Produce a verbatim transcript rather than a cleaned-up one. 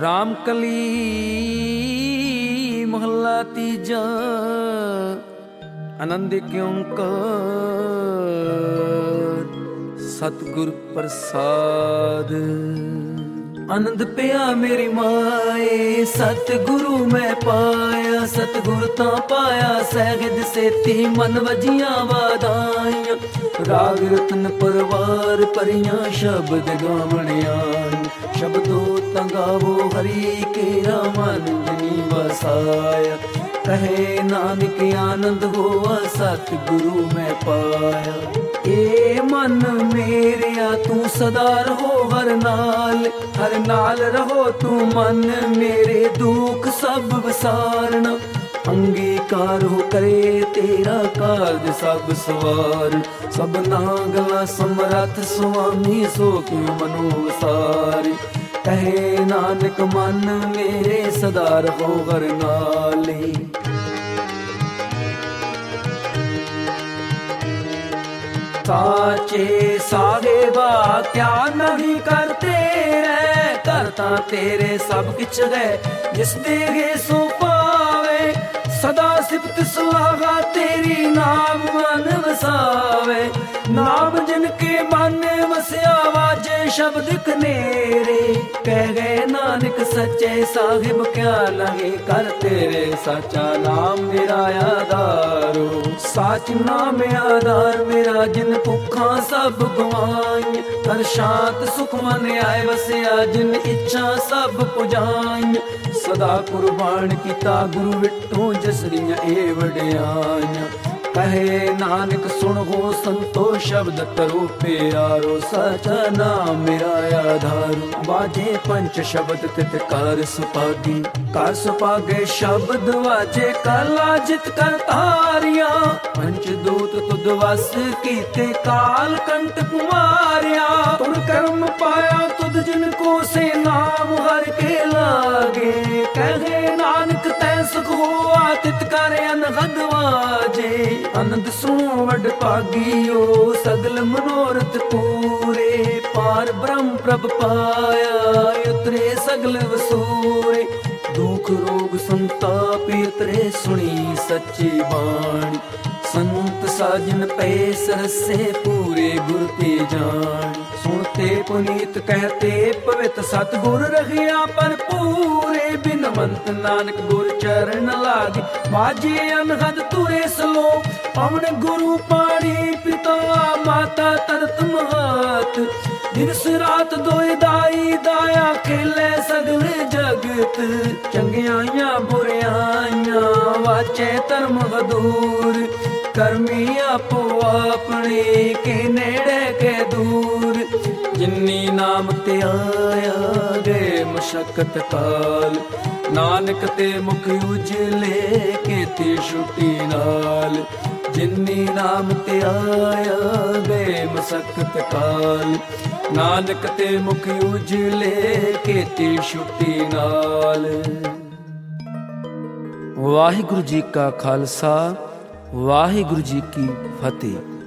ਰਾਮ ਕਲੀ ਮਹੱਲਾ ਤੀਜਾ। ਆਨੰਦ ਓਂਕਾਰ ਸਤਿਗੁਰ ਪ੍ਰਸਾਦ। ਆਨੰਦ ਪਿਆ ਮੇਰੀ ਮਾਏ ਸਤਿਗੁਰੂ ਮੈਂ ਪਾਇਆ। ਸਤਿਗੁਰ ਤਾਂ ਪਾਇਆ ਸਹਿਜ ਸੇਤੀ ਮਨ ਵਜੀਆਂ ਵਾਦਾਈਆਂ। ਰਾਗ ਰਤਨ ਪਰਵਾਰ ਭਰੀਆਂ ਸ਼ਬਦ ਗਾਵਣਿਆ। ਸ਼ਬਦੋ ਤਾਂ ਗਾਵੋ ਹਰੀ ਕੇਰਾ ਮਨ ਜਨੀ ਵਸਾਇਆ। ਕਹੇ ਨਾਨਕ ਆਨੰਦ ਹੋਆ ਸਤਿਗੁਰੂ ਮੈਂ ਪਾਇਆ। ਏ ਮਨ ਮੇਰਿਆ ਤੂੰ ਸਦਾ ਰਹੋ ਹਰ ਨਾਲ। ਹਰ ਨਾਲ ਰਹੋ ਤੂੰ ਮਨ ਮੇਰੇ ਦੁੱਖ ਸਭ ਵਿਸਾਰਨਾ। ਅੰਗੀਕਾਰ ਹੋ ਕਰੇ ਤੇਰਾ ਕਾਰਜ ਸਭ ਸਵਾਰ। ਸਭਨਾ ਗਲਾ ਸਮਰੱਥ ਸੁਆਮੀ ਸੋ ਕਿਉ ਮਨੋ ਵਸਾਰੀ। ਕਹੇ ਨਾਨਕ ਮਨ ਮੇਰੇ ਸਦਾ ਰਹੋ ਹਰ ਨਾਲੇ। ਸਾਚੇ ਸਾਹਿਬਾ ਕਿਆ ਨਹੀਂ ਕਰਤੇ ਰਹਿ। ਕਰਤਾ ਤੇਰੇ ਸਭ ਕਿਛ ਹੈ ਜਿਸ ਦੇਗੇ ਸੋ ਪਾਵੇ। ਸਦਾ ਸਿਫਤ ਸੁਹਾਗਾ ਤੇਰੀ ਨਾਮ ਮਨ ਵਸਾਵੇ। ਨਾਮ ਜਿਨ ਕੇ ਮਨ ਵਸਿਆ ਵਾਜੇ ਸ਼ਬਦ ਕਨੇਰੇ। ਕਹਿ ਗਏ ਨਾਨਕ ਸੱਚੇ ਸਾਹਿਬ ਕਿਆ ਲਗੇ ਕਰ ਤੇਰੇ। ਸਾਚਾ ਨਾਮ ਮੇਰਾ ਆਧਾਰੋ ਸਾਚ ਨਾਮ ਆਧਾਰ ਮੇਰਾ। ਜਿਨ ਭੁੱਖਾਂ ਸਭ ਗਵਾਈਆਂ ਕਰ ਸ਼ਾਂਤ ਸੁਖ ਮਨ ਆਏ ਵਸਿਆ। ਜਿਨ ਇੱਛਾ ਸਭ ਪੁਜਾਈਆਂ ਸਦਾ ਕੁਰਬਾਨ ਕੀਤਾ ਗੁਰੂ ਵਿਟੋ ਜਸਰੀਆਂ ਇਹ ਵਡਿਆਈਆਂ। ਕਹੇ ਨਾਨਕ ਸੁਣੋ ਸੰਤੋ ਸ਼ਬਦ ਕਰੋ ਪਿਆਰੋ। ਸਾਚਾ ਨਾਮ ਮੇਰਾ ਆਧਾਰ ਵਾਜੇ ਪੰਚ ਸ਼ਬਦ ਤਿਤ ਕਰ ਸੁਪਾਗੀ। ਕਰ ਸੁਪਾਗੇ ਸ਼ਬਦ ਵਾਜੇ ਕਾਲਾ ਜਿਤ ਕਰ ਤਾਰਿਆ। ਪੰਚ ਦੂਤ ਤੁਧ ਵਸ ਕੀਤੇ ਕਾਲ ਕੰਟਕ ਮਾਰਿਆ। ਤੁਰ ਕਰਮ ਪਾਇਆ ਤੁਧ ਜਿਨ ਕੋ ਸੇ ਨਾਮ ਹਰ ਕੇ ਲਾਗੇ। ਕਹੇ ਨਾਨਕ ਤੈ ਸੁਖ ਹੋਆ ਤਿਤ ਕਰ ਅਨਹਦ ਵਾਜੇ। ਆਨੰਦ ਸੁਣੋ ਵਡ ਭਾਗੀਓ ਸਗਲ ਮਨੋਰਥ ਪੂਰੇ। ਪਾਰ ਬ੍ਰਹਮ ਪ੍ਰਭ ਪਾਇਆ ਉਤਰੇ ਸਗਲ ਵਸੂਰੇ। ਦੁਖ ਰੋਗ ਸੰਤਾਪ ਉਤਰੇ ਸੁਣੀ ਸੱਚੀ ਬਾਣੀ। ਸੰਤ ਸਾਜਨ ਪਏ ਸਰਸੇ ਪੂਰੇ ਗੁਰ ਤੇ ਜਾਣ। ਸੁਣਤੇ ਪੁਨੀਤ ਕਹਤੇ ਪਵਿੱਤ ਸਤਿਗੁਰ ਰਹਿਆ ਭਰਪੂਰੇ। ਬਿਨਵੰਤ ਨਾਨਕ ਗੁਰ ਚਰਨ ਲਾਗੇ ਵਾਜੇ ਅਨਹਦ ਤੁਰੇ ਸਲੋ। ਪਵਨ ਗੁਰੂ ਪਾਣੀ ਪਿਤਾ ਮਾਤਾ ਤਰਤ ਮਹਾਤ। ਦਿਵਸ ਰਾਤ ਦੋਇ ਦਾਈ ਦਾਇਆ ਖੇਲੇ ਸਗਲ ਜਗਤ। ਚੰਗਿਆਈਆਂ ਬੁਰਿਆਈਆਂ ਵਾਚੇ ਧਰਮ ਹਦੂਰ। ਕਰਮੀ ਆਪੋ ਆਪਣੇ ਕੇ ਨੇੜੇ ਕੇ ਦੂਰ। ਜਿਨੀ ਨਾਮ ਤੇ ਆਇਆ ਗਏ ਮਸ਼ਕਤ ਕਾਲ। ਨਾਨਕ ਤੇ ਮੁਖ ਉਜਲੇ ਕੀਤੀ ਛੁੱਟੀ ਨਾਲ। ਜਿਨੀ ਨਾਮ ਤੇ ਆਇਆ ਗਏ ਮਸ਼ਕਤ ਕਾਲ। ਨਾਨਕ ਤੇ ਮੁਖ ਉਜਲੇ ਕੀਤੀ ਛੁੱਟੀ ਨਾਲ। ਵਾਹਿਗੁਰੂ ਜੀ ਕਾ ਖਾਲਸਾ ਵਾਹਿਗੁਰੂ ਜੀ ਕੀ ਫਤਿਹ।